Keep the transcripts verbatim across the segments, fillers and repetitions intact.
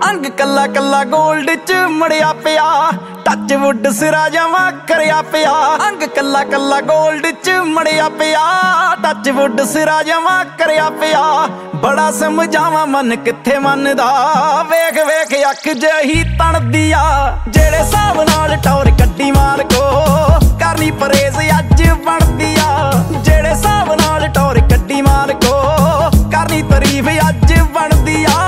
अंग कला कला गोल्ड च मड़िया पिया टच वुड सिरा जमा करया पिया अंग कला कला गोल्ड च मड़िया पिया टच वुड सिरा जमा करया पिया बड़ा समझावा मन किथे मनदा वेख वेख अख जही तणदी आ जेड़े हिसाब नाल टौर कड्डी माल को करनी परेज अज बनदी आ जेड़े हिसाब नाल टौर कड्डी माल को करनी तारीफ अज बनदी आ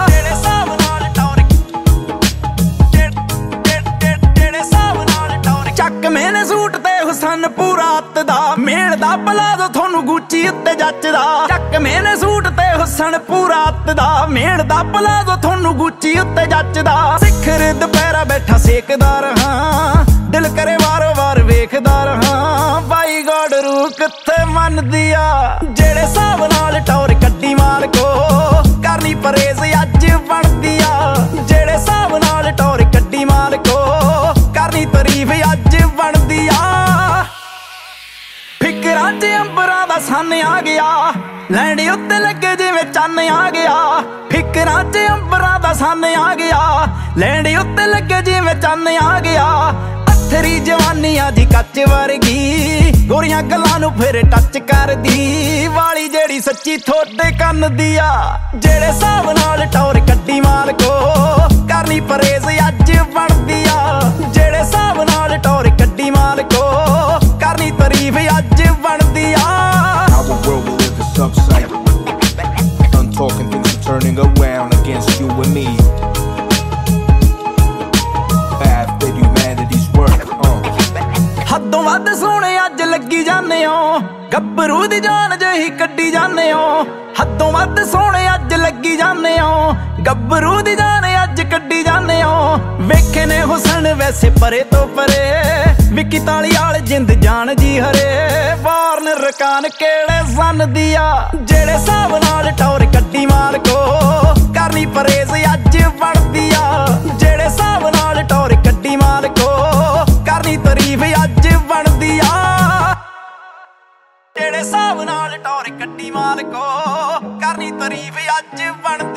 मैंने सूट ते हुसन पूरा हत्थ दा मेल दा भला दो थोनू गुच्ची उत्ते जचदा चक मैंने सूट ते हुसन पूरा हत्थ दा मेल दा भला दो थोनू गुच्ची उत्ते जचदा सिखर दुपहरा बैठा सेकदा रहां दिल करे वारो वार वेखदा रहां बाई गॉड रूह किथे मनदी आ जेड़े हिसाब नाल टौर कड्डी माल को करनी परेज अज बनदी आ जेड़े हिसाब नाल टौर कड्डी माल को करनी तारीफ अज बनदी आ फिकरां च अंबरां दा सन आ गया लैंडी उत्ते लगे जिवें चन्न आ गया फिकरां च अंबरां दा सन आ गया लैंडी उत्ते लगे जिवें चन्न आ गया अथरी जवानी आजी कच वर्गी गोरियां गल्लां नूं फिर टच करदी वाली जेड़ी सच्ची थोड़े कन्न दी आ जेड़े हिसाब नाल टौर कड्डी माल को करनी परेज अज बनदी आ जेड़े हिसाब नाल टौर कड्डी माल को करनी तारीफ अज बनदी आ How the world will live is upside. Done talking, things are turning around against you and me. Path that humanity's work. Uh. हदों वध सोहणे अज लगी जाने हो गब्बरू दी जान जही कड्डी जाने हो हदों वध सोहणे अज लगी जाने हो गब्बरू दी जान अज कड्डी जाने हो वेखे ने हुसन वैसे परे तो परे विकी ताली आल जिंद जान जी हरे बारन रकान केड़े सन दिया जेड़े हिसाब नाल टौर कड्डी माल को करनी परेज अज बनदी आ जेड़े हिसाब नाल टौर कड्डी माल को करनी तारीफ अज बनदी आ जेड़े हिसाब नाल टौर कड्डी माल को करनी तारीफ अज बनदी